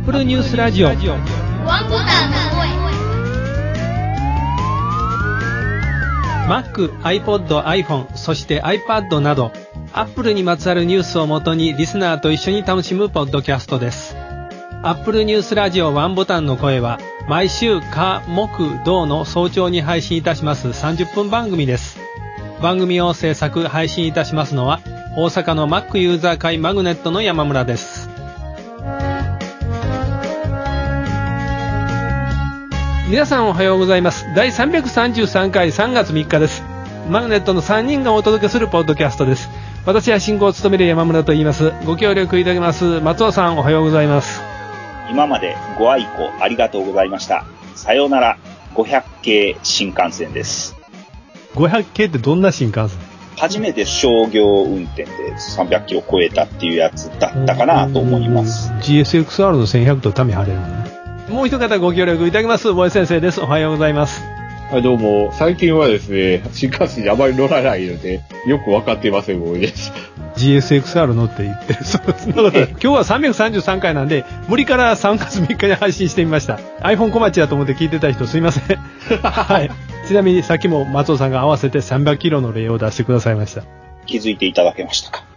Apple ニュースラジオワンボタンの声 Mac、iPod、iPhone、そして iPad など Apple にまつわるニュースをもとにリスナーと一緒に楽しむポッドキャストです。Apple ニュースラジオワンボタンの声は毎週火、木、土の早朝に配信いたします30分番組です。番組を制作配信いたしますのは大阪の Mac ユーザー会マグネットの山村です。皆さんおはようございます。第333回3月3日です。マグネットの3人がお届けするポッドキャストです。私は進行を務める山村と言います。ご協力いただきます松尾さん、おはようございます。 今までご愛顧ありがとうございました。さようなら500系新幹線です。 500系ってどんな新幹線？ 初めて商業運転で300キロ超えたっていうやつだったかなと思います。 GSXR の1100とタミハレるのね。もう一方ご協力いただきます大江先生です。おはようございます。 はい、どうも。最近はですね、新幹線にあまり乗らないのでよく分かっていません大江です。 GSXR 乗って言ってるそうです。今日は333回なんで無理から3月3日に配信してみました。 iPhone 小町だと思って聞いてた人すいませんはい。ちなみにさっきも松尾さんが合わせて300キロの例を出してくださいました。 気づいていただけましたか？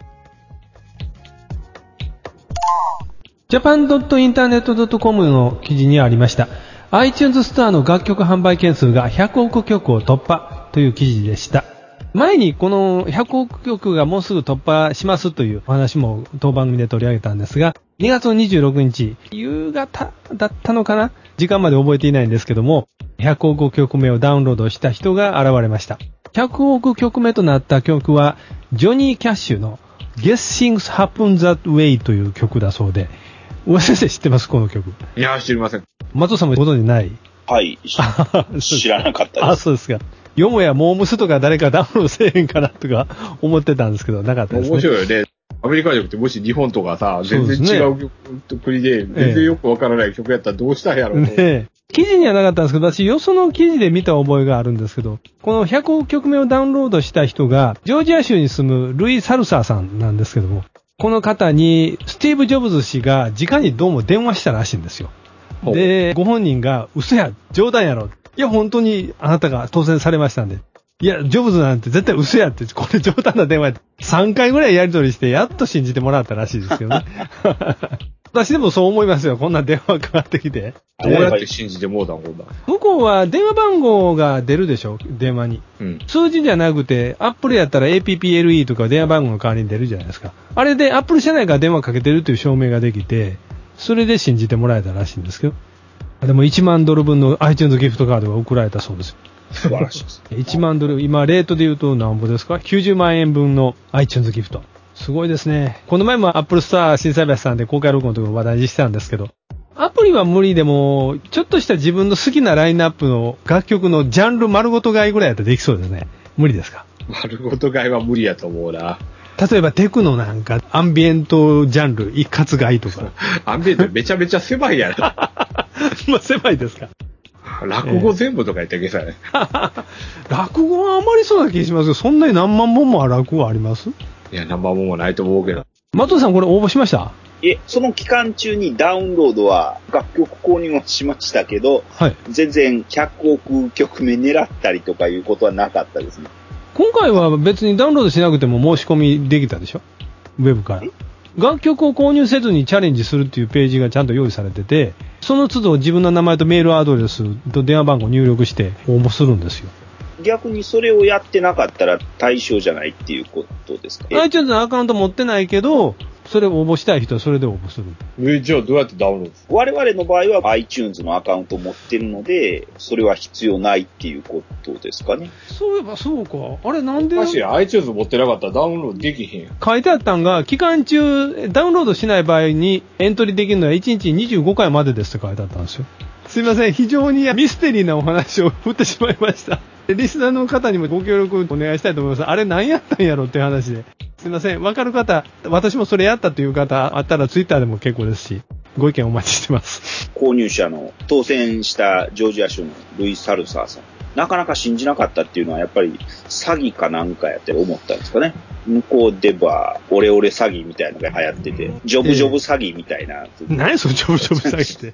japan.internet.com の記事にありました iTunes ストアの楽曲販売件数が100億曲を突破という記事でした。前にこの100億曲がもうすぐ突破しますというお話も当番組で取り上げたんですが、2月の26日夕方だったのかな、時間まで覚えていないんですけども、100億曲目をダウンロードした人が現れました。100億曲目となった曲はジョニー・キャッシュの Guess Things Happen That Way という曲だそうで、大江先生知ってますこの曲？ いや、知りません。 松尾さんもご存知ない？ はい、知らなかったです。 あ、そうですか。よもやモームスとか誰かダウンロードせえへんかなとか思ってたんですけど、なかったですね。 面白いよね。アメリカじゃなくて、もし日本とかさ、全然違う国で、全然よくわからない曲やったらどうしたんやろうね。 記事にはなかったんですけど、私よその記事で見た覚えがあるんですけど、この100億曲目をダウンロードした人がジョージア州に住むルイ・サルサーさんなんですけども、この方にスティーブ・ジョブズ氏が直にどうも電話したらしいんですよ。で、ご本人が嘘や、冗談やろ。いや、本当にあなたが当選されましたんで。いや、ジョブズなんて絶対嘘やって、これ冗談な電話やって。3回ぐらいやり取りして、やっと信じてもらったらしいですけどね。私でもそう思いますよ。こんな電話かかってきて。 どうやって信じてもうたんこんな。 向こうは電話番号が出るでしょ、電話に。うん、数字じゃなくて、アップルやったら APPLE とか電話番号の代わりに出るじゃないですか。あれでアップル社内から電話かけてるという証明ができて、それで信じてもらえたらしいんですけど。でも$1万分の iTunes ギフトカードが送られたそうですよ。 素晴らしいです。 $1万、今レートで言うと何ぼですか？90万円分の iTunes ギフト。すごいですね。この前も Apple Store 心斎橋さんで公開録音のところ話題にしてたんですけど、アプリは無理でも、ちょっとした自分の好きなラインナップの楽曲のジャンル丸ごと買いぐらいだったらできそうですね。無理ですか？ 丸ごと買いは無理やと思うな。 例えばテクノなんかアンビエントジャンル一括買いとか。 アンビエントめちゃめちゃ狭いやろ。 まあ狭いですか。 落語全部とか言ってけさね。 落語はあまりそうな気がしますけど、そんなに何万本も落語あります？ いや、何万本もないと思うけど。 松尾さんこれ応募しました？ その期間中にダウンロードは楽曲購入はしましたけど、はい、全然100億曲目狙ったりとかいうことはなかったですね。 今回は別にダウンロードしなくても申し込みできたでしょ？ウェブから。楽曲を購入せずにチャレンジするっていうページがちゃんと用意されてて、その都度自分の名前とメールアドレスと電話番号を入力して応募するんですよ。 逆にそれをやってなかったら対象じゃないっていうことですか ？iTunes のアカウント持ってないけど、それを応募したい人はそれで応募する。 じゃあどうやってダウンロードする？ 我々の場合は iTunes のアカウントを持ってるので、それは必要ないっていうことですかね。 そういえばそうか。あれなんで？ もし iTunes 持ってなかったらダウンロードできへん。 書いてあったんが、期間中ダウンロードしない場合にエントリーできるのは1日25回までですって書いてあったんですよ。すいません。非常にミステリーなお話を振ってしまいました。リスナーの方にもご協力お願いしたいと思います。あれ何やったんやろっていう話で。すいません。わかる方、私もそれやったという方あったらツイッターでも結構ですし、ご意見お待ちしてます。 購入者の当選したジョージア州のルイ・サルサーさん。 なかなか信じなかったっていうのはやっぱり詐欺かなんかやって思ったんですかね。向こうではオレオレ詐欺みたいなのが流行ってて、ジョブジョブ詐欺みたいな。 何そのジョブジョブ詐欺って。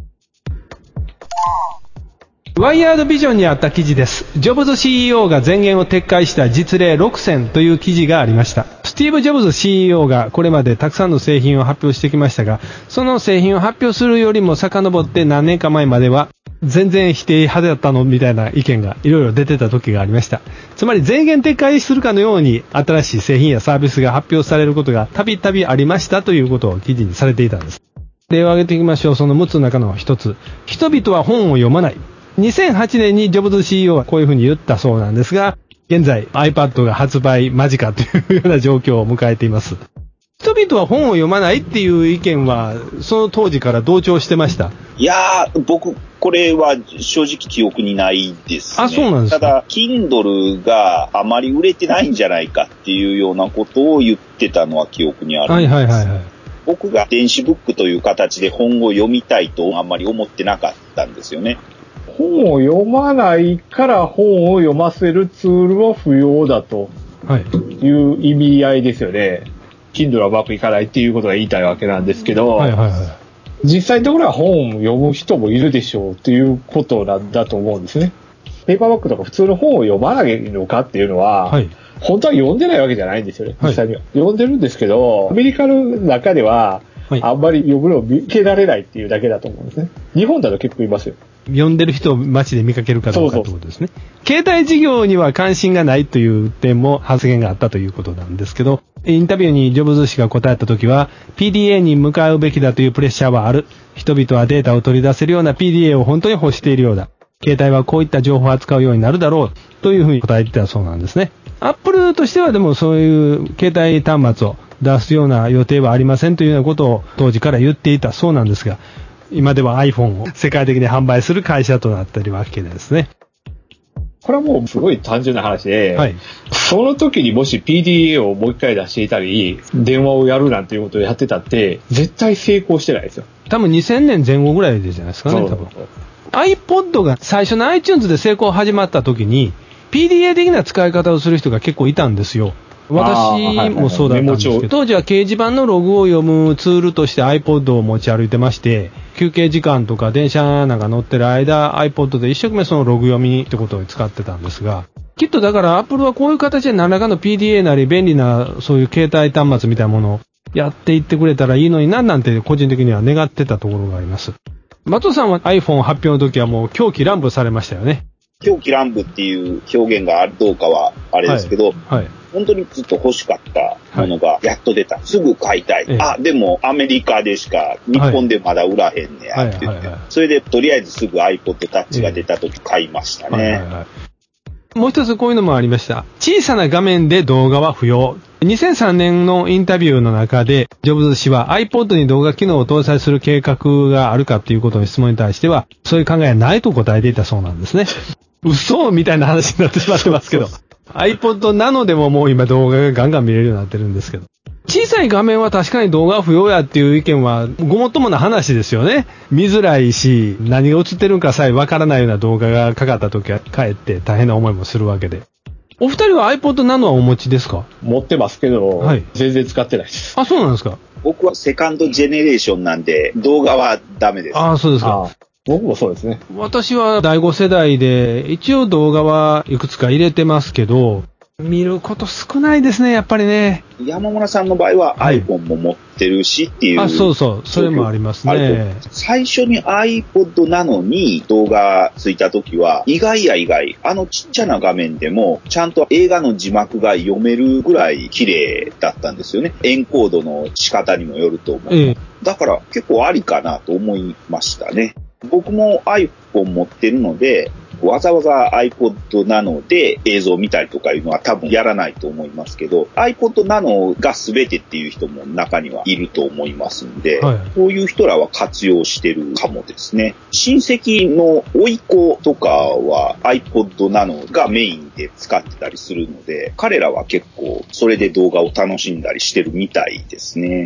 ワイヤードビジョンにあった記事です。ジョブズ CEO が前言を撤回した実例6選という記事がありました。スティーブ・ジョブズ CEO がこれまでたくさんの製品を発表してきましたが、その製品を発表するよりも遡って何年か前までは全然否定派だったのみたいな意見がいろいろ出てた時がありました。つまり前言撤回するかのように新しい製品やサービスが発表されることがたびたびありましたということを記事にされていたんです。例を挙げていきましょう。その6つの中の1つ。人々は本を読まない。2008年にジョブズ CEO はこういうふうに言ったそうなんですが、現在 iPad が発売間近というような状況を迎えています。人々は本を読まないっていう意見はその当時から同調してました。 いやー、僕これは正直記憶にないですね。 あ、そうなんですか。 ただ Kindle があまり売れてないんじゃないかっていうようなことを言ってたのは記憶にあるんです。 はいはいはいはい。 僕が電子ブックという形で本を読みたいとあんまり思ってなかったんですよね。 本を読まないから本を読ませるツールは不要だという意味合いですよね。Kindle はうまくいかないっていうことが言いたいわけなんですけど、 はいはいはい、 実際のところは本を読む人もいるでしょうっていうことなんだと思うんですね。ペーパーバッグとか普通の本を読まないのかっていうのは、はい、本当は読んでないわけじゃないんですよね、実際には。はい、読んでるんですけど、アメリカの中では、はい、あんまり読むのを見受けられないっていうだけだと思うんですね。日本だと結構いますよ。 読んでる人を街で見かけるかどうかってことですね。携帯事業には関心がないという点も発言があったということなんですけど、インタビューにジョブズ氏が答えたときは、PDA に向かうべきだというプレッシャーはある。人々はデータを取り出せるような PDA を本当に欲しているようだ。携帯はこういった情報を扱うようになるだろうというふうに答えてたそうなんですね。Apple としてはでもそういう携帯端末を出すような予定はありませんというようなことを当時から言っていたそうなんですが、今では iPhone を世界的に販売する会社となっているわけですね。 これはもうすごい単純な話で、はい、その時にもし PDA をもう一回出していたり、電話をやるなんていうことをやってたって、絶対成功してないですよ。 多分2000年前後ぐらいでじゃないですかね、多分。iPod が最初の iTunes で成功始まった時に、PDA 的な使い方をする人が結構いたんですよ。私もそうだったんですけど、当時は掲示板のログを読むツールとして iPod を持ち歩いてまして、休憩時間とか電車なんか乗ってる間 iPod で一生懸命そのログ読みってことを使ってたんですが、きっとだから Apple はこういう形で何らかの PDA なり便利なそういう携帯端末みたいなものをやっていってくれたらいいのにななんて個人的には願ってたところがあります。松尾さんは iPhone 発表の時はもう狂気乱舞されましたよね。 狂気乱舞っていう表現があるどうかはあれですけど、はいはい、本当にずっと欲しかったものがやっと出た。すぐ買いたい。あ、でもアメリカでしか日本でまだ売らへんねやって言って、それでとりあえずすぐ iPod Touch が出た時買いましたね。 もう一つこういうのもありました。小さな画面で動画は不要。2003年のインタビューの中で、ジョブズ氏は iPod に動画機能を搭載する計画があるかということの質問に対しては、そういう考えはないと答えていたそうなんですね。嘘みたいな話になってしまってますけど。iPod なのでももう今動画がガンガン見れるようになってるんですけど。小さい画面は確かに動画は不要やっていう意見はごもっともな話ですよね。見づらいし、何が映ってるんかさえわからないような動画がかかった時はかえって大変な思いもするわけで。お二人は iPod Nano はお持ちですか？ 持ってますけど、はい、全然使ってないです。 あ、そうなんですか？ 僕はセカンドジェネレーションなんで動画はダメです。 あ、そうですか。 僕もそうですね。 私は第5世代で一応動画はいくつか入れてますけど、見ること少ないですね、やっぱりね。 山村さんの場合は iPhone も持ってるしっていう。 あ、そうそう。それもありますね。 最初に iPod なのに動画ついた時は、意外や意外、あのちっちゃな画面でも、ちゃんと映画の字幕が読めるぐらい綺麗だったんですよね。エンコードの仕方にもよると思う。だから結構ありかなと思いましたね。僕も iPhone 持ってるので、わざわざ iPod Nano で映像を見たりとかいうのは多分やらないと思いますけど、iPod Nano が全てっていう人も中にはいると思いますんで、はい、こういう人らは活用してるかもですね。親戚の甥いっ子とかは iPod Nano がメインで使ってたりするので、彼らは結構それで動画を楽しんだりしてるみたいですね。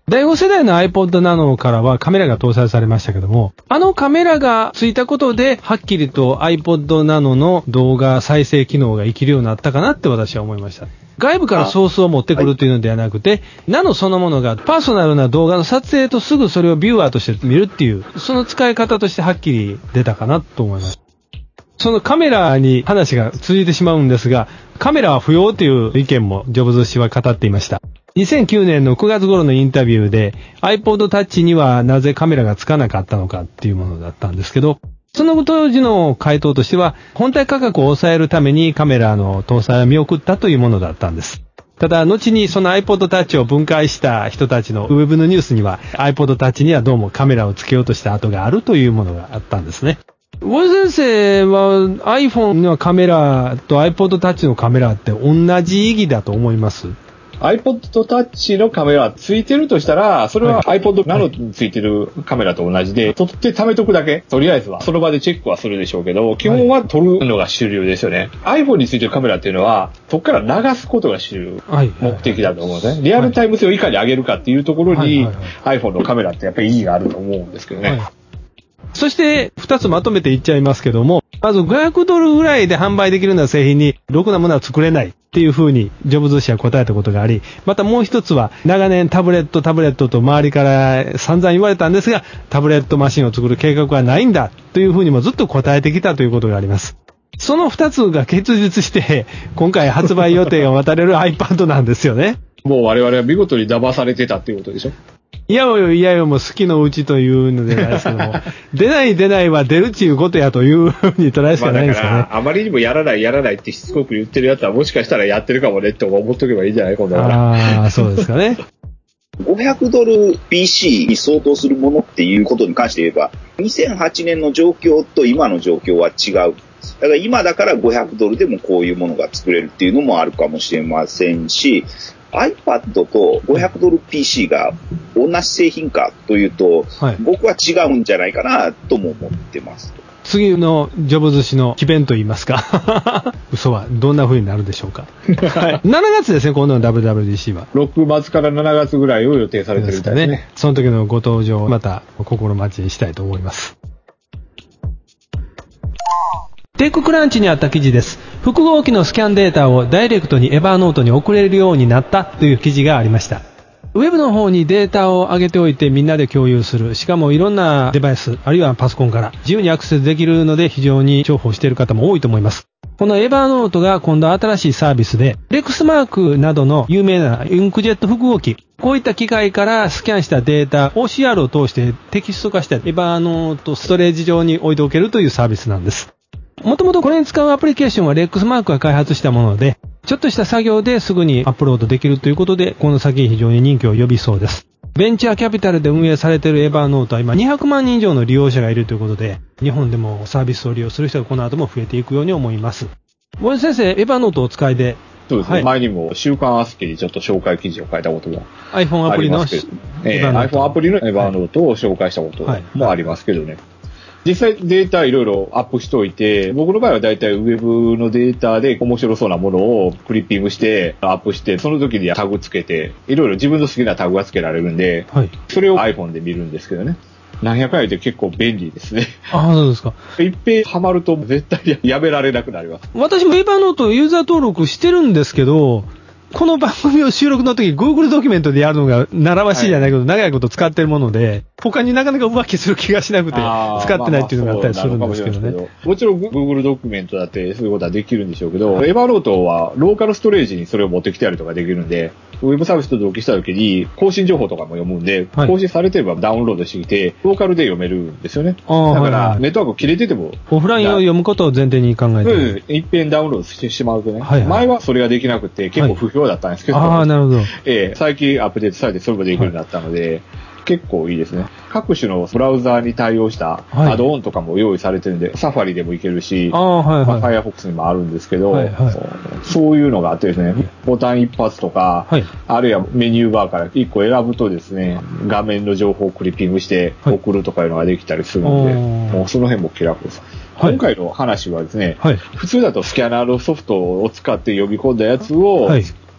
第5世代の iPod Nano からはカメラが搭載されましたけども、あのカメラがついたことで、はっきりと iPod Nano の動画再生機能が生きるようになったかなって私は思いました。外部からソースを持ってくるというのではなくて、ナノそのものがパーソナルな動画の撮影とすぐそれをビューアーとして見るっていう、その使い方としてはっきり出たかなと思います。そのカメラに話が続いてしまうんですが、カメラは不要という意見もジョブズ氏は語っていました。2009年の9月頃のインタビューで iPod Touch にはなぜカメラがつかなかったのかっていうものだったんですけど、その当時の回答としては本体価格を抑えるためにカメラの搭載を見送ったというものだったんです。ただ後にその iPod Touch を分解した人たちのウェブのニュースには iPod Touch にはどうもカメラをつけようとした跡があるというものがあったんですね。ウォル先生は iPhone のカメラと iPod Touch のカメラって同じ意義だと思います？ iPod Touch のカメラついてるとしたら、それは iPod Nano についてるカメラと同じで、撮って貯めとくだけ。とりあえずは。その場でチェックはするでしょうけど、基本は撮るのが主流ですよね。iPhone についてるカメラっていうのは、そこから流すことが主流、目的だと思うんですね。リアルタイム性をいかに上げるかっていうところに、iPhone のカメラってやっぱり意義があると思うんですけどね。 そして、2つまとめていっちゃいますけども、まず$500ぐらいで販売できるような製品に、ろくなものは作れないっていう風に、ジョブズ氏は答えたことがあり、またもう一つは、長年タブレットと周りから散々言われたんですが、タブレットマシンを作る計画はないんだという風にもずっと答えてきたということがあります。その2つが結実して、今回発売予定が待たれる iPad なんですよね。 もう我々は見事に騙されてたっていうことでしょ。 いやよもう好きのうちというのではないですけども、出ないは出るっていうことやというふうに捉えしかないんですかね。 だから、あまりにもやらないってしつこく言ってるやつはもしかしたらやってるかもねって思っとけばいいんじゃない今度は。 ああ、そうですかね。 $500 PC に相当するものっていうことに関して言えば、2008年の状況と今の状況は違う。だから今だから$500でもこういうものが作れるっていうのもあるかもしれませんし、iPad と$500 PC が同じ製品かというと、僕は違うんじゃないかなとも思ってます。 次のジョブズ氏の奇弁と言いますか嘘はどんな風になるでしょうか。7月ですね、今度の WWDC は。 6月から7月ぐらいを予定されてるみたいですね。 その時のご登場、また心待ちにしたいと思います。テッククランチにあった記事です。複合機のスキャンデータをダイレクトにエバーノートに送れるようになったという記事がありました。ウェブの方にデータを上げておいてみんなで共有する。しかもいろんなデバイス、あるいはパソコンから自由にアクセスできるので非常に重宝している方も多いと思います。このエバーノートが今度新しいサービスで、レックスマークなどの有名なインクジェット複合機、こういった機械からスキャンしたデータ、OCR を通してテキスト化したエバーノートストレージ上に置いておけるというサービスなんです。もともとこれに使うアプリケーションはレックスマークが開発したもので、ちょっとした作業ですぐにアップロードできるということで、この先非常に人気を呼びそうです。ベンチャーキャピタルで運営されているエバーノートは今200万人以上の利用者がいるということで、日本でもサービスを利用する人がこの後も増えていくように思います。森先生、エバーノートをお使いで。 そうですね。前にも週刊アスキーにちょっと紹介記事を書いたことも iPhone アプリの iPhone アプリのエバーノートを紹介したこともありますけどね。実際データいろいろアップしておいて、僕の場合はだいたいウェブのデータで面白そうなものをクリッピングしてアップして、その時にタグつけて、いろいろ自分の好きなタグがつけられるんで、それを iPhone で見るんですけどね。何百回で結構便利ですね。 ああ、そうですか。 一遍ハマると絶対やめられなくなります。 私もエバーノートユーザー登録してるんですけど、この番組を収録の時 Google ドキュメントでやるのが習わしいじゃないけど、長いこと使ってるもので、他になかなか浮気する気がしなくて、使ってないっていうのがあったりするんですけどね。 もちろん Google ドキュメントだってそういうことはできるんでしょうけど、エバーノートはローカルストレージにそれを持ってきたりとかできるんで、ウェブサービスと同期した時に更新情報とかも読むんで、更新されてればダウンロードしてきて、ローカルで読めるんですよね。だからネットワーク切れてても。 オフラインを読むことを前提に考えて。 一遍ダウンロードしてしまうとね。前はそれができなくて結構不評だったんですけど、 なるほど。 最近アップデートされてそれもできるようになったので、結構いいですね。各種のブラウザーに対応したアドオンとかも用意されてるんで、サファリでもいけるし、Firefox にもあるんですけど、そういうのがあってですね、ボタン一発とか、あるいはメニューバーから1個選ぶとですね、画面の情報をクリッピングして送るとかいうのができたりするので、もうその辺も気楽です。今回の話はですね、普通だとスキャナーのソフトを使って呼び込んだやつを、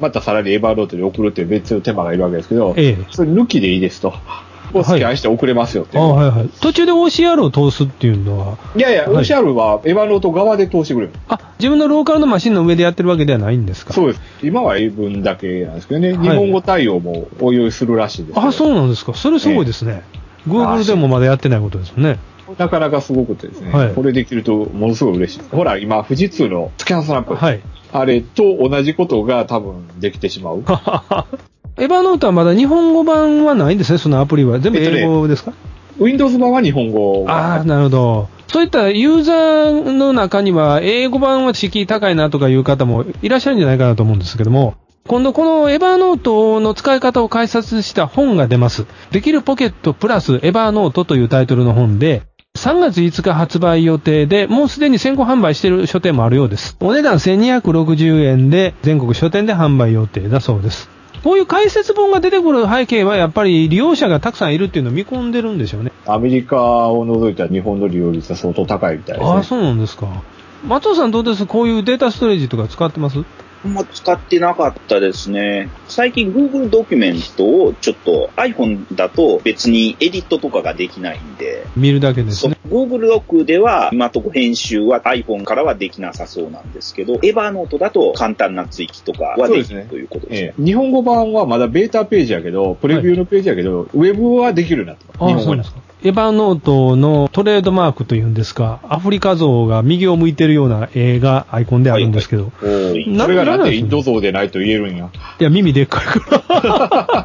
またさらにエバーノートに送るっていう別の手間がいるわけですけど、それ抜きでいいですと。をスキャンして送れますよっていう。 はいはいはい。途中で OCR を通すっていうのは。 いやいや、はい、OCR はエバーノート側で通してくれる。 自分のローカルのマシンの上でやってるわけではないんですか？ そうです。今は英文だけなんですけどね、日本語対応も応用するらしいです。 そうなんですか。それすごいですね。Google でもまだやってないことですよね。 なかなかすごくてですね、これできるとものすごい嬉しいです。ほら、今、富士通のスキャンスナップ。あれと同じことが多分できてしまう。 エバーノートはまだ日本語版はないんですね、そのアプリは。全部英語ですか？ Windows 版は日本語。 なるほど。そういったユーザーの中には、英語版は敷居高いなとかいう方もいらっしゃるんじゃないかなと思うんですけども、今度このエバーノートの使い方を解説した本が出ます。できるポケットプラスエバーノートというタイトルの本で、3月5日発売予定で、もうすでに先行販売している書店もあるようです。お値段1260円で全国書店で販売予定だそうです。こういう解説本が出てくる背景はやっぱり利用者がたくさんいるっていうのを見込んでるんでしょうね。 アメリカを除いた日本の利用率は相当高いみたいですね。 そうなんですか。松尾さんどうです？こういうデータストレージとか使ってます？ 使ってなかったですね。最近 Google ドキュメントをちょっと iPhone だと別にエディットとかができないんで。 見るだけですね。 Google ドックでは今とこ編集は iPhone からはできなさそうなんですけど、エバーノートだと簡単な追記とかはできるということですね。 日本語版はまだベータページやけど、プレビューのページやけど、ウェブはできるなと。日本語に。 エバーノートのトレードマークというんですか、アフリカ像が右を向いてるような絵がアイコンであるんですけど。 それがなんでインド像でないと言えるんや。 いや、耳でっかいから。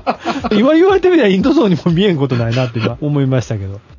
言われてみればインド像にも見えんことないなって今思いましたけど。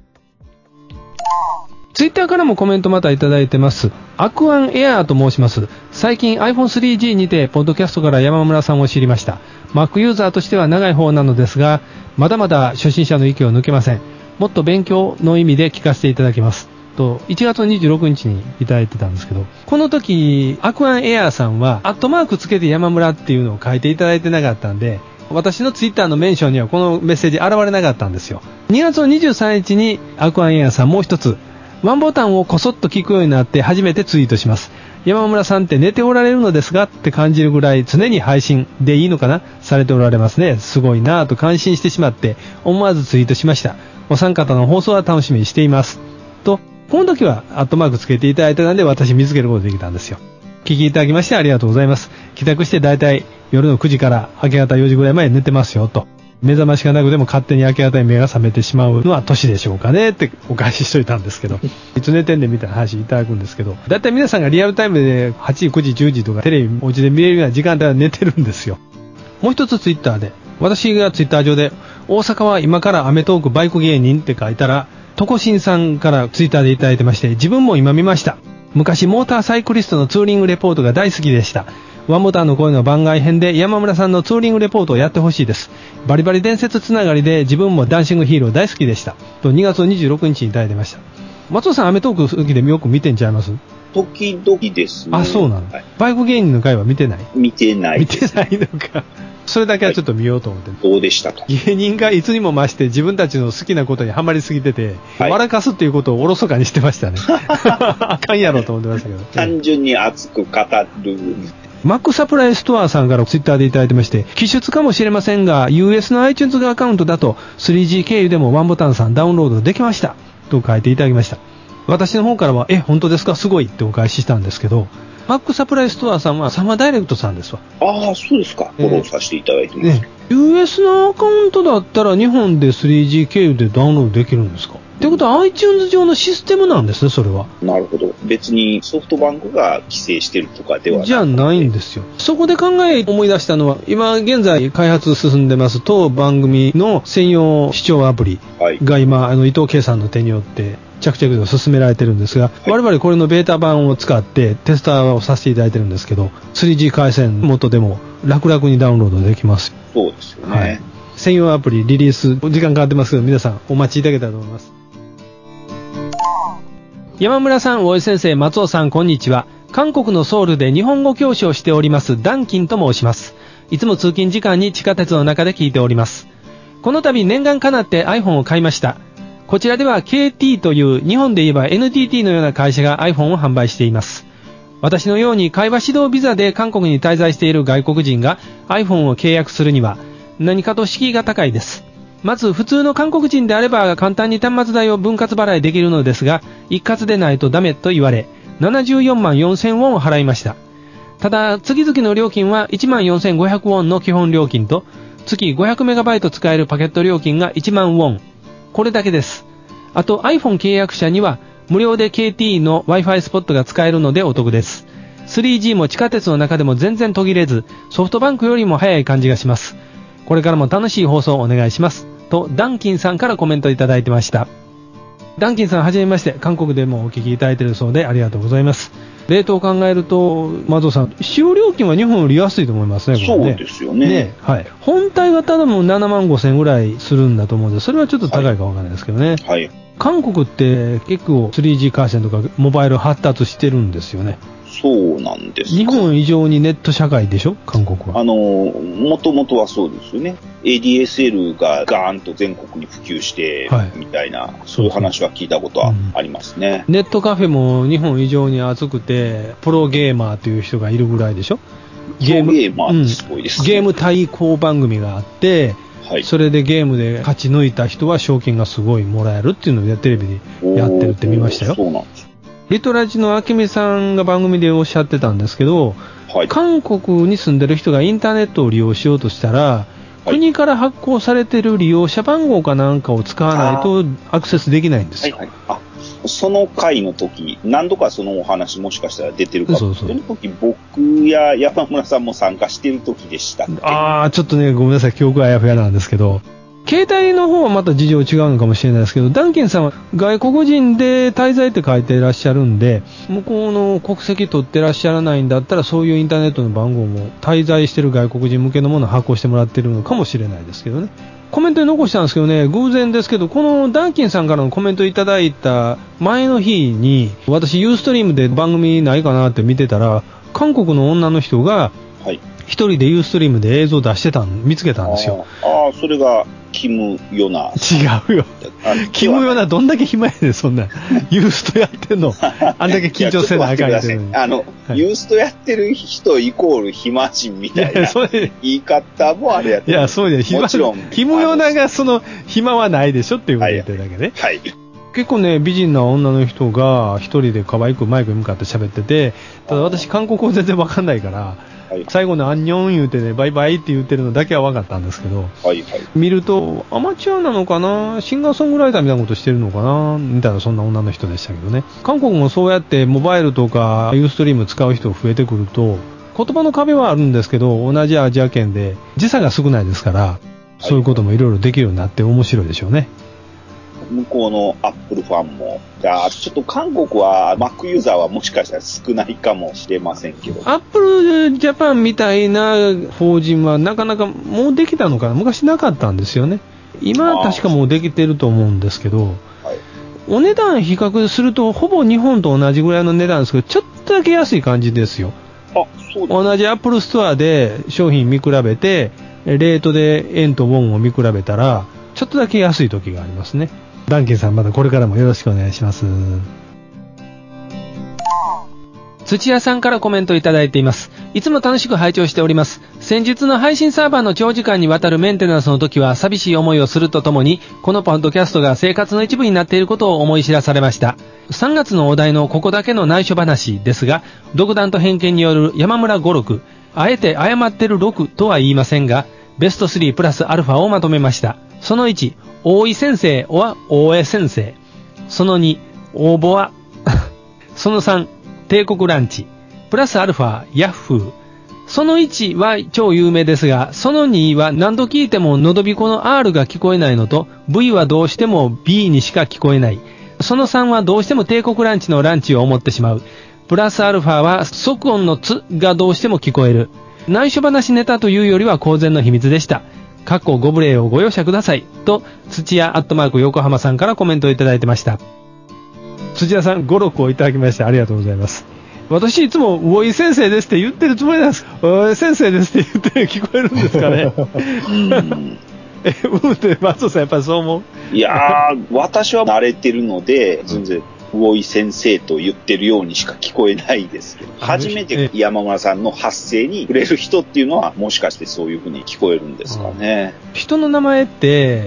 ツイッターからもコメントまたいただいてます。アクアンエアーと申します。最近 iPhone3G にて、ポッドキャストから山村さんを知りました。Mac ユーザーとしては長い方なのですが、まだまだ初心者の域を抜けません。もっと勉強の意味で聞かせていただきます。と、1月26日にいただいてたんですけど、この時、アクアンエアーさんは、アットマークつけて山村っていうのを書いていただいてなかったんで、私のツイッターのメンションにはこのメッセージ現れなかったんですよ。2月23日にアクアンエアーさんもう一つ、ワンボタンをこそっと聞くようになって初めてツイートします。山村さんって寝ておられるのですがって感じるぐらい常に配信でいいのかなされておられますね。すごいなぁと感心してしまって思わずツイートしました。お三方の放送は楽しみにしています。と、この時はアットマークつけていただいたので私見つけることができたんですよ。聞きいただきましてありがとうございます。帰宅してだいたい夜の9時から明け方4時ぐらいまで寝てますよと。目覚ましがなくても勝手に明け方に目が覚めてしまうのは年でしょうかねってお返ししといたんですけど、いつ寝てんねんみたいな話いただくんですけど、だいたい皆さんがリアルタイムで8時、9時、10時とかテレビお家で見れるような時間帯は寝てるんですよ。もう一つツイッターで、私がツイッター上で、大阪は今からアメトーークバイク芸人って書いたら、トコシンさんからツイッターでいただいてまして、自分も今見ました。昔モーターサイクリストのツーリングレポートが大好きでした。ワンボタンの声の番外編で山村さんのツーリングレポートをやってほしいです。バリバリ伝説つながりで自分もダンシングヒーロー大好きでした。と2月26日にいただいてました。松尾さんアメトーク好きでよく見てんちゃいます？ 時々ですね。 そうなの、はい、バイク芸人の回は見てない？ 見てないです。 見てないのか。それだけはちょっと見ようと思って、 どうでしたか？ 芸人がいつにも増して自分たちの好きなことにハマりすぎてて、笑かすっていうことをおろそかにしてましたね。あかんやろと思ってましたけど。 単純に熱く語る。 マックサプライストアさんからツイッターでいただいてまして、記述かもしれませんが、US の iTunes アカウントだと 3G 経由でもワンボタンさんダウンロードできました。と書いていただきました。私の方からは、本当ですかすごいってお返ししたんですけど、マックサプライストアさんはサマーダイレクトさんですわ。 そうですか。フォローさせていただいてます。 US のアカウントだったら日本で 3G 経由でダウンロードできるんですか？ってことは iTunes 上のシステムなんですね、それは。 なるほど。別にソフトバンクが規制してるとかではない。 じゃないんですよ。そこで思い出したのは、今現在開発進んでます当番組の専用視聴アプリが今、伊藤圭さんの手によって着々と進められてるんですが、我々これのベータ版を使ってテスターをさせていただいてるんですけど、3G 回線元でも楽々にダウンロードできます。 そうですよね。 専用アプリリリース、時間かかってますけど、皆さんお待ちいただけたらと思います。山村さん、大江先生、松尾さん、こんにちは。韓国のソウルで日本語教師をしておりますダンキンと申します。いつも通勤時間に地下鉄の中で聞いております。この度念願かなって iPhone を買いました。こちらでは KT という日本で言えば NTT のような会社が iPhone を販売しています。 私のように会話指導ビザで韓国に滞在している外国人が iPhone を契約するには何かと敷居が高いです。まず普通の韓国人であれば簡単に端末代を分割払いできるのですが、一括でないとダメと言われ、74万4000ウォンを払いました。ただ、月々の料金は14,500ウォンの基本料金と、月500メガバイト使えるパケット料金が1万ウォン。これだけです。あと iPhone 契約者には無料で KT の Wi-Fi スポットが使えるのでお得です。3G も地下鉄の中でも全然途切れず、ソフトバンクよりも早い感じがします。これからも楽しい放送をお願いします。と、ダンキンさんからコメントいただいてました。ダンキンさんはじめまして、韓国でもお聞きいただいているそうでありがとうございます。レートを考えると、マゾさん、使用料金は日本より安いと思いますね、これね。 そうですよね。 はい。本体がただも7万5千ぐらいするんだと思うんで、それはちょっと高いかわからないですけどね。 はい。 韓国って結構 3G 回線とかモバイル発達してるんですよね。 そうなんです。 日本以上にネット社会でしょ、韓国は。 もともとはそうですよね。ADSL がガーンと全国に普及して、みたいな、そういう話は聞いたことはありますね。 ネットカフェも日本以上に熱くて、プロゲーマーという人がいるぐらいでしょ。 ゲーマーってすごいですね。 ゲーム対抗番組があって、はい、それでゲームで勝ち抜いた人は賞金がすごいもらえるっていうのをテレビでやってるって見ましたよ。 そうなんです。 リトラジのあけみさんが番組でおっしゃってたんですけど、はい、韓国に住んでる人がインターネットを利用しようとしたら、はい、国から発行されてる利用者番号かなんかを使わないとアクセスできないんですよ。はいはい、 その回の時、何度かそのお話もしかしたら出てるかも。その時僕や山村さんも参加してる時でしたっけ？ ちょっとね、ごめんなさい、記憶はあやふやなんですけど、携帯の方はまた事情違うのかもしれないですけど、ダンキンさんは外国人で滞在って書いていらっしゃるんで、向こうの国籍取ってらっしゃらないんだったら、そういうインターネットの番号も滞在してる外国人向けのものを発行してもらってるのかもしれないですけどね。コメントに残したんですけどね、偶然ですけど、このダンキンさんからのコメントいただいた前の日に、私ユーストリームで番組ないかなって見てたら、韓国の女の人が一人でユーストリームで映像出してた見つけたんですよ。 それがキム・ヨナ。 違うよ。キム・ヨナどんだけ暇やねん、そんな。ユーストやってんの。あんだけ緊張せなあかんやつに。 ユーストやってる人イコール暇人みたいな言い方もあれやって。 いや、そうや、もちろん。キム・ヨナがその暇はないでしょっていうこと言ってるだけね。はい。結構ね、美人な女の人が一人で可愛くマイクに向かって喋ってて、ただ私韓国語全然わかんないから、はい、最後のアンニョン言うてね、バイバイって言ってるのだけは分かったんですけど、はいはい、見るとアマチュアなのかな、シンガーソングライターみたいなことしてるのかなみたいな、そんな女の人でしたけどね。韓国もそうやってモバイルとかユーストリーム使う人が増えてくると、言葉の壁はあるんですけど、同じアジア圏で時差が少ないですから、そういうこともいろいろできるようになって面白いでしょうね。 向こうのアップルファンも、ちょっと韓国は Mac ユーザーはもしかしたら少ないかもしれませんけど。 アップルジャパンみたいな法人はなかなかもうできたのかな、昔なかったんですよね。今は確かもうできてると思うんですけど、お値段比較するとほぼ日本と同じぐらいの値段ですけど、ちょっとだけ安い感じですよ。そうです。同じアップルストアで商品見比べて、レートで円とウォンを見比べたら、ちょっとだけ安い時がありますね。ダンキンさん、またこれからもよろしくお願いします。土屋さんからコメントいただいています。いつも楽しく拝聴しております。先日の配信サーバーの長時間にわたるメンテナンスの時は寂しい思いをするとともに、このポッドキャストが生活の一部になっていることを思い知らされました。3月のお題のここだけの内緒話ですが、独断と偏見による山村語録、あえて誤ってる6とは言いませんが、ベスト3プラスアルファをまとめました。その1、大井先生は大江先生。その2、応募はその3、帝国ランチ。プラスアルファ、ヤッフー。その1は超有名ですが、その2は何度聞いてものどびこの R が聞こえないのと、V はどうしても B にしか聞こえない。その3はどうしても帝国ランチのランチを思ってしまう。プラスアルファは即音のつがどうしても聞こえる。内緒話ネタというよりは公然の秘密でした。ご無礼をご容赦ください。と、土屋@横浜さんからコメントをいただいてました。土屋さん、語録をいただきましてありがとうございます。私いつも、大井先生ですって言ってるつもりなんです。大井先生ですって言って聞こえるんですかね。って松尾さんやっぱりそう思う？ いやー、私は慣れてるので、全然魚井先生と言ってるようにしか聞こえないですけど、初めて山村さんの発声に触れる人っていうのは、もしかしてそういう風に聞こえるんですかね。 人の名前って、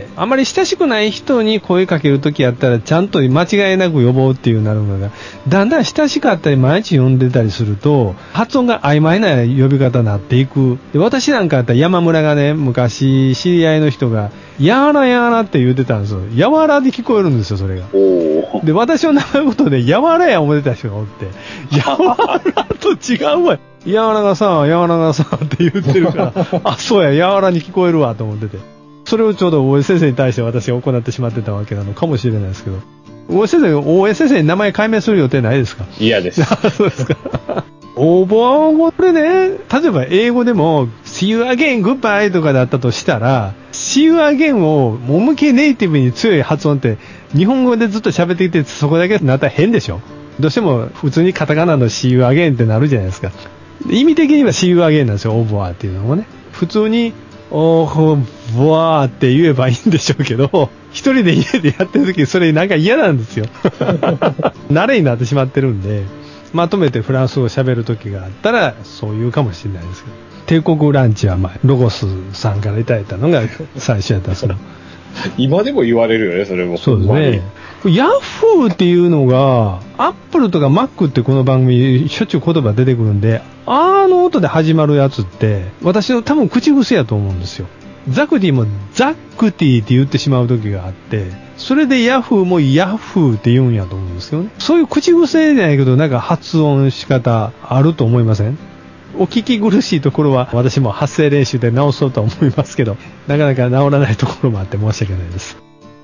あまり親しくない人に声かけるときやったら、ちゃんと間違いなく呼ぼうっていうなるのが、だんだん親しかったり、毎日呼んでたりすると、発音が曖昧な呼び方になっていく。で、私なんかやったら山村がね、昔、知り合いの人が、やわらやわらって言ってたんですよ。やわらで聞こえるんですよ、それが。で、私の名前のことで、やわらや思ってた人がおって、やわらと違うわ。やわらがさ、やわらがさって言ってるから、あ、そうや、やわらに聞こえるわと思ってて。それをちょうど大江先生に対して私が行ってしまってたわけなのかもしれないですけど。大江先生に名前改名する予定ないですか？ 嫌です。 そうですか。応募はこれね、例えば英語でも See you again, goodbye とかだったとしたら、See you again を思いっきりネイティブに強い発音って日本語でずっと喋ってきてそこだけなったら変でしょ？どうしても普通にカタカナの See you again ってなるじゃないですか。意味的には See you again なんですよ、応募はっていうのもね。普通におーボワーって言えばいいんでしょうけど、一人で家でやってる時それなんか嫌なんですよ。慣れになってしまってるんで、まとめてフランス語を喋る時があったらそう言うかもしれないですけど、帝国ランチはロゴスさんからいただいたのが最初やったんですけど今でも言われるよね、それも。 そうですね。ヤフーっていうのが、アップルとかマックってこの番組しょっちゅう言葉出てくるんで、あの音で始まるやつって私の多分口癖やと思うんですよ。ザクティもザックティって言ってしまう時があって、それでヤフーもヤフーって言うんやと思うんですけどね。そういう口癖じゃないけどなんか発音仕方あると思いません？お聞き苦しいところは私も発声練習で直そうと思いますけど、なかなか直らないところもあって申し訳ないです。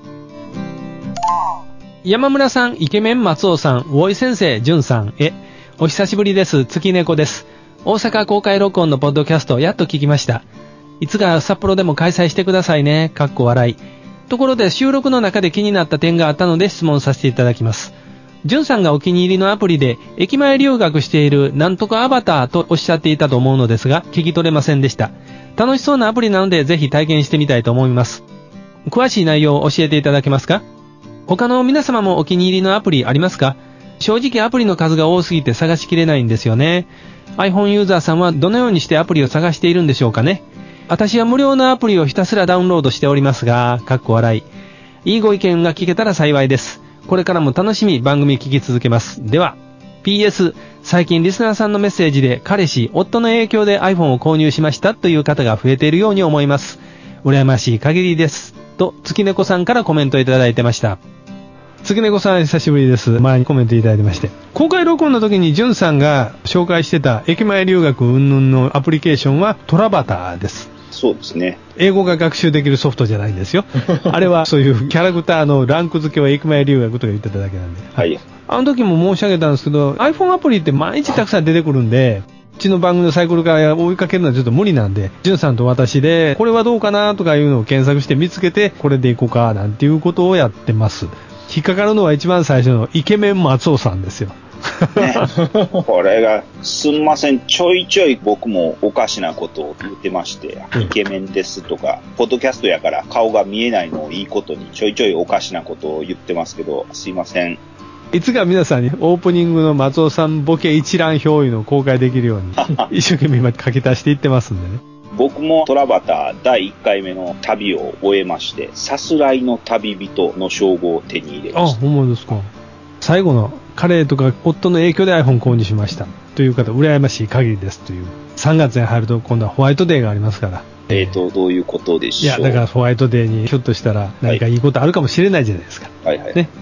山村さん、イケメン松尾さん、大井先生、淳さんへ、お久しぶりです。月猫です。大阪公開録音のポッドキャストやっと聞きました。いつか札幌でも開催してくださいね。かっこ笑い。ところで収録の中で気になった点があったので質問させていただきます。淳さんがお気に入りのアプリで駅前留学しているなんとかアバターとおっしゃっていたと思うのですが、聞き取れませんでした。楽しそうなアプリなのでぜひ体験してみたいと思います。詳しい内容を教えていただけますか？他の皆様もお気に入りのアプリありますか？正直アプリの数が多すぎて探しきれないんですよね。iPhone ユーザーさんはどのようにしてアプリを探しているんでしょうかね。私は無料のアプリをひたすらダウンロードしておりますが、かっこ笑い。いいご意見が聞けたら幸いです。これからも楽しみ番組聞き続けます。では、PS、最近リスナーさんのメッセージで彼氏、夫の影響で iPhone を購入しましたという方が増えているように思います。羨ましい限りです。と、月猫さんからコメントいただいてました。月猫さん久しぶりです。前にコメントいただいてまして。公開録音の時にジュンさんが紹介してた駅前留学云々のアプリケーションはトラバターです。 そうですね。 英語が学習できるソフトじゃないんですよ。あれはそういうキャラクターのランク付けは駅前留学とか言ってただけなんで。 はい。 あの時も申し上げたんですけど、iPhone アプリって毎日たくさん出てくるんで、うちの番組のサイクルから追いかけるのはちょっと無理なんで、ジュンさんと私で、これはどうかなとかいうのを検索して見つけて、これでいこうかなんていうことをやってます。引っかかるのは一番最初のイケメン松尾さんですよ。 ね、これがすんません、ちょいちょい僕もおかしなことを言ってまして、イケメンですとかポッドキャストやから顔が見えないのをいいことにちょいちょいおかしなことを言ってますけど、すいません。 いつか皆さんにオープニングの松尾さんボケ一覧表いうのを公開できるように一生懸命今書き足していってますんでね。 僕もトラバター第1回目の旅を終えまして、さすらいの旅人の称号を手に入れました。 あ、ほんまですか。最後の彼とか夫の影響で iPhone 購入しましたという方、羨ましい限りですという。3月に入ると今度はホワイトデーがありますから。 どういうことでしょう。 いや、だからホワイトデーにひょっとしたら何かいいことあるかもしれないじゃないですか。 はいはい。 ね。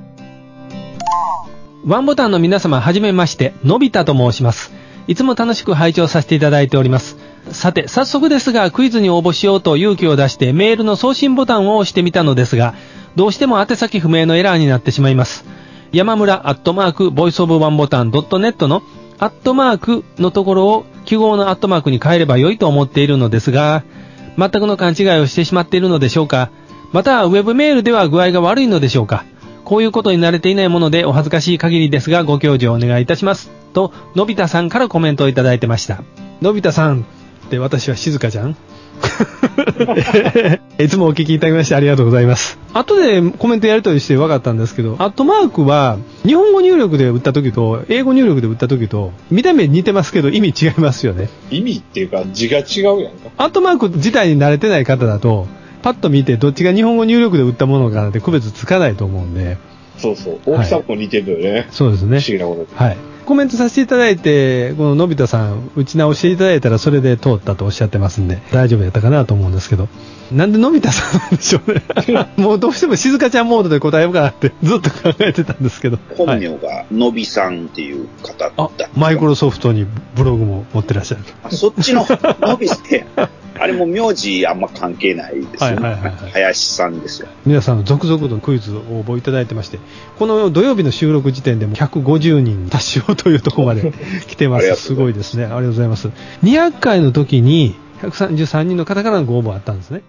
ワンボタンの皆様、はじめまして、のび太と申します。いつも楽しく拝聴させていただいております。さて、早速ですが、クイズに応募しようと勇気を出してメールの送信ボタンを押してみたのですが、どうしても宛先不明のエラーになってしまいます。山村@voiceofoneButton.net のアットマークのところを記号のアットマークに変えればよいと思っているのですが、全くの勘違いをしてしまっているのでしょうか。また、ウェブメールでは具合が悪いのでしょうか。こういうことに慣れていないものでお恥ずかしい限りですがご教授をお願いいたします。と、のび太さんからコメントをいただいてました。のび太さん、 って私は静香ちゃんいつもお聞きいただきましてありがとうございます。後でコメントやり取りして分かったんですけど、アットマークは日本語入力で打った時と英語入力で打った時と見た目似てますけど意味違いますよね。 意味っていうか字が違うやんか。 アットマーク自体に慣れてない方だとパッと見てどっちが日本語入力で打ったものかなんて区別つかないと思うんで。 そうそう。大きさも似てるよね。はい、 そうですね。 不思議なこと。 はい。コメントさせていただいて、こののび太さん、打ち直していただいたらそれで通ったとおっしゃってますんで、大丈夫やったかなと思うんですけど、なんでのび太さんなんでしょうね。もうどうしても静香ちゃんモードで答えようかなってずっと考えてたんですけど。 本名がのびさんっていう方だった。 マイクロソフトにブログも持ってらっしゃる。 そっちののびって、あれも名字あんま関係ないですよね。林さんですよ。 皆さん続々とクイズを応募いただいてまして、この土曜日の収録時点でも150人に達しようというところまで来てます。すごいですね。ありがとうございます。200回の時に133人の方からのご応募あったんですね。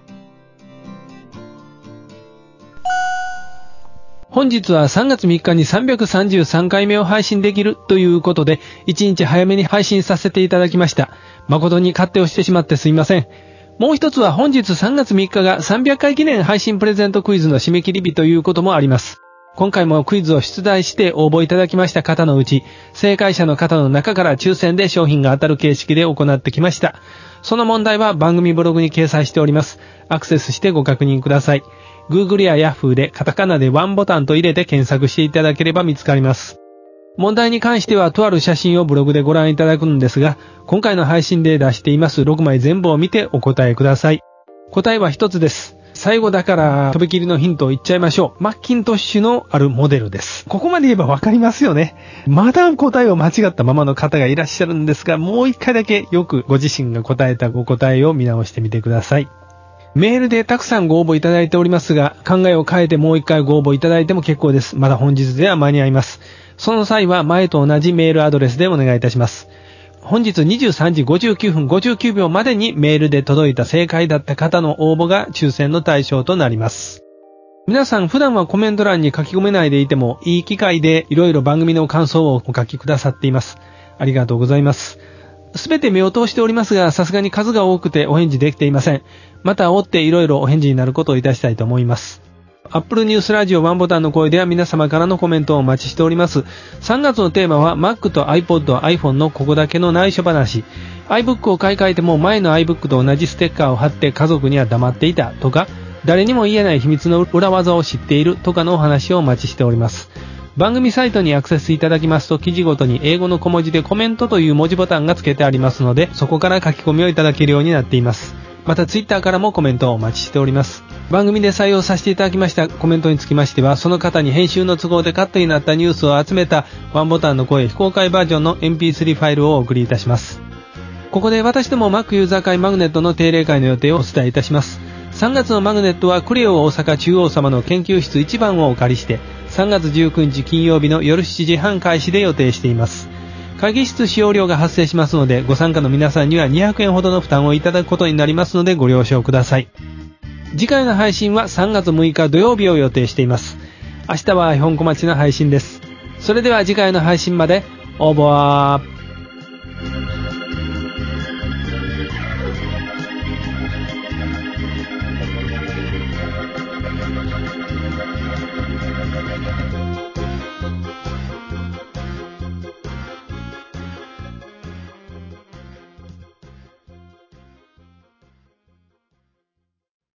本日は3月3日に333回目を配信できるということで、1日早めに配信させていただきました。誠に勝手をしてしまってすいません。もう一つは本日3月3日が300回記念配信プレゼントクイズの締め切り日ということもあります。今回もクイズを出題して応募いただきました方のうち、正解者の方の中から抽選で商品が当たる形式で行ってきました。その問題は番組ブログに掲載しております。アクセスしてご確認ください。Google や Yahoo でカタカナでワンボタンと入れて検索していただければ見つかります。問題に関してはとある写真をブログでご覧いただくんですが、今回の配信で出しています6枚全部を見てお答えください。答えは一つです。最後だからとびきりのヒントを言っちゃいましょう。マッキントッシュのあるモデルです。ここまで言えばわかりますよね。まだ答えを間違ったままの方がいらっしゃるんですが、もう一回だけよくご自身が答えたご答えを見直してみてください。メールでたくさんご応募いただいておりますが、考えを変えてもう一回ご応募いただいても結構です。まだ本日では間に合います。その際は前と同じメールアドレスでお願いいたします。本日23時59分59秒までにメールで届いた正解だった方の応募が抽選の対象となります。皆さん普段はコメント欄に書き込めないでいてもいい機会でいろいろ番組の感想をお書きくださっています。ありがとうございます。すべて目を通しておりますが、さすがに数が多くてお返事できていません。また追っていろいろお返事になることをいたしたいと思います。Apple News ラジオワンボタンの声では皆様からのコメントをお待ちしております。3月のテーマは Mac と iPod、iPhone のここだけの内緒話。iBook を買い替えても前の iBook と同じステッカーを貼って家族には黙っていたとか、誰にも言えない秘密の裏技を知っているとかのお話をお待ちしております。番組サイトにアクセスいただきますと記事ごとに英語の小文字でコメントという文字ボタンが付けてありますので、そこから書き込みをいただけるようになっています。またツイッターからもコメントをお待ちしております。番組で採用させていただきましたコメントにつきましては、その方に編集の都合でカットになったニュースを集めたワンボタンの声非公開バージョンの MP3 ファイルをお送りいたします。ここで私ども Mac ユーザー会マグネットの定例会の予定をお伝えいたします。3月のマグネットはクレオ大阪中央様の研究室1番をお借りして3月19日金曜日の夜7時半開始で予定しています。会議室使用料が発生しますので、ご参加の皆さんには200円ほどの負担をいただくことになりますのでご了承ください。次回の配信は3月6日土曜日を予定しています。明日はiPhone小町の配信です。それでは次回の配信まで、オーバー。